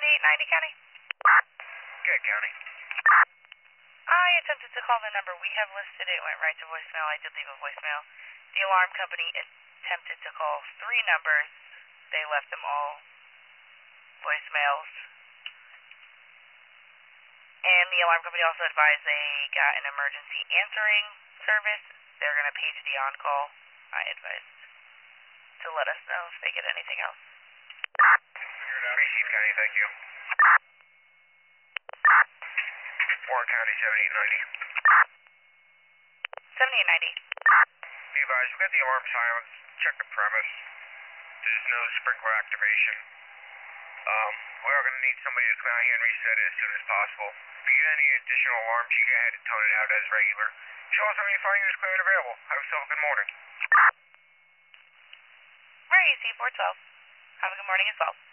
7890 County? Good, County. I attempted to call the number we have listed. It went right to voicemail. I did leave a voicemail. The alarm company attempted to call 3 numbers. They left them all voicemails. And the alarm company also advised they got an emergency answering service. They're going to page the on-call. I advised to let us know if they get anything else. Received, County, thank you. Warren County, 7890. 7890. Be advised, we got the alarm silence. Check the premise. There's no sprinkler activation. We are going to need somebody to come out here and reset it as soon as possible. If you get any additional alarms, you go ahead and tone it out as regular. Show us how many fire units clear and available. Have yourself a good morning. Very easy, 412. Have a good morning as well.